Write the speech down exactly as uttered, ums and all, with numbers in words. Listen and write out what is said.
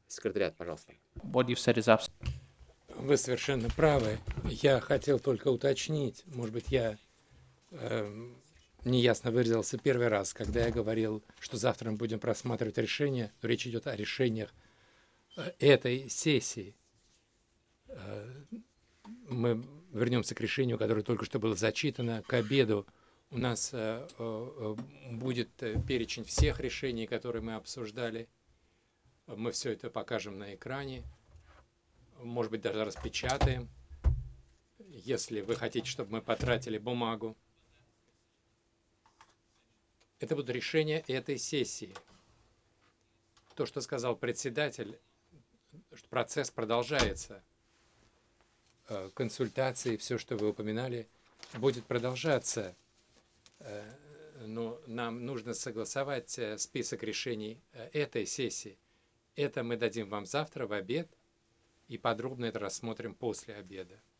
Секретариат, пожалуйста. What you've said is absolutely. Вы совершенно правы. Я хотел только уточнить, может быть, я э, неясно выразился первый раз, когда я говорил, что завтра мы будем просматривать решения, но речь идет о решениях э, этой сессии. Э, мы вернемся к решению, которое только что было зачитано. К обеду у нас э, э, будет перечень всех решений, которые мы обсуждали. Мы все это покажем на экране. Может быть, даже распечатаем, если вы хотите, чтобы мы потратили бумагу. Это будут решения этой сессии. То, что сказал председатель, что процесс продолжается. Консультации, все, что вы упоминали, будет продолжаться. Но нам нужно согласовать список решений этой сессии. Это мы дадим вам завтра в обед и подробно это рассмотрим после обеда.